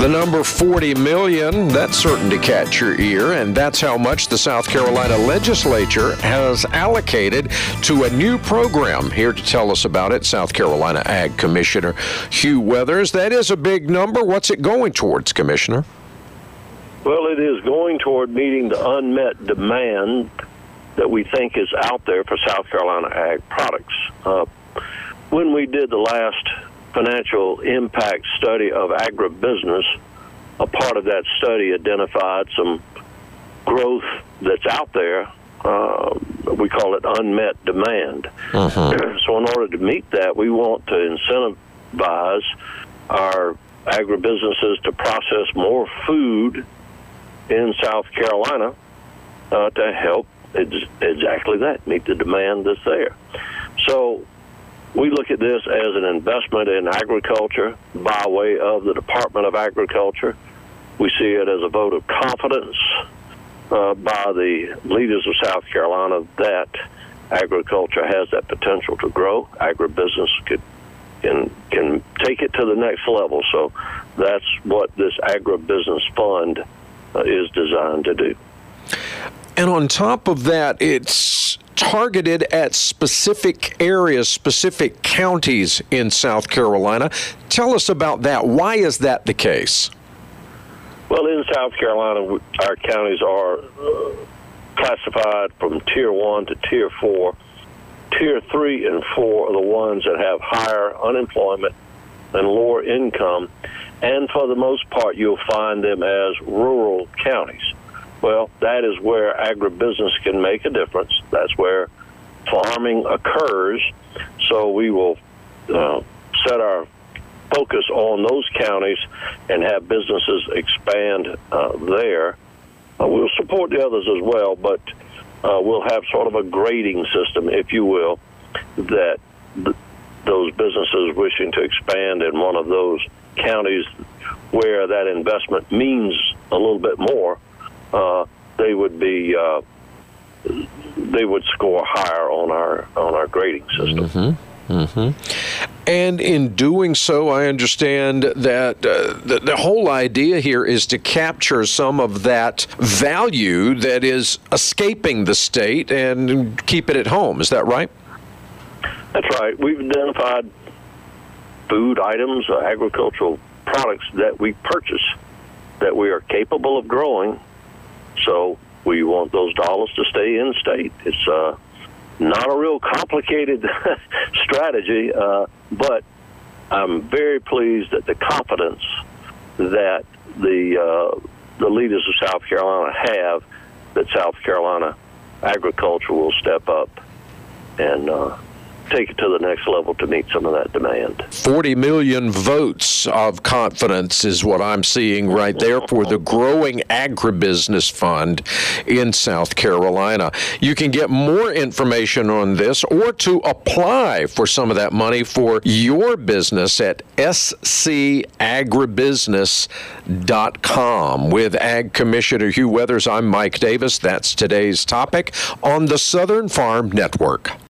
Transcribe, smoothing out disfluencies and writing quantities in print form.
The number 40 million, that's certain to catch your ear, and that's how much the South Carolina legislature has allocated to a new program. Here to tell us about it, South Carolina Ag Commissioner Hugh Weathers. That is a big number. What's it going towards, Commissioner? Well, it is going toward meeting the unmet demand that we think is out there for South Carolina ag products. When we did the last financial impact study of agribusiness, a part of that study identified some growth that's out there. We call it unmet demand. So in order to meet that, we want to incentivize our agribusinesses to process more food in South Carolina to help exactly that, meet the demand that's there. So we look at this as an investment in agriculture by way of the Department of Agriculture. We see it as a vote of confidence by the leaders of South Carolina that agriculture has that potential to grow. Agribusiness can take it to the next level. So that's what this agribusiness fund is designed to do. And on top of that, it's targeted at specific areas, specific counties in South Carolina. Tell us about that. Why is that the case? Well, in South Carolina, our counties are classified from Tier 1 to Tier 4. Tier 3 and 4 are the ones that have higher unemployment and lower income, and for the most part, you'll find them as rural counties. Well, that is where agribusiness can make a difference. That's where farming occurs. So we will set our focus on those counties and have businesses expand there. We'll support the others as well, but we'll have sort of a grading system, if you will, that those businesses wishing to expand in one of those counties where that investment means a little bit more, they would score higher on our grading system. And in doing so, I understand that the whole idea here is to capture some of that value that is escaping the state and keep it at home. Is that right? That's right. We've identified food items, agricultural products that we purchase that we are capable of growing. So we want those dollars to stay in state. It's not a real complicated strategy, but I'm very pleased at the confidence that the leaders of South Carolina have that South Carolina agriculture will step up and take it to the next level to meet some of that demand. 40 million votes of confidence is what I'm seeing right there for the growing agribusiness fund in South Carolina. You can get more information on this or to apply for some of that money for your business at scagribusiness.com. With Ag Commissioner Hugh Weathers, I'm Mike Davis. That's today's topic on the Southern Farm Network.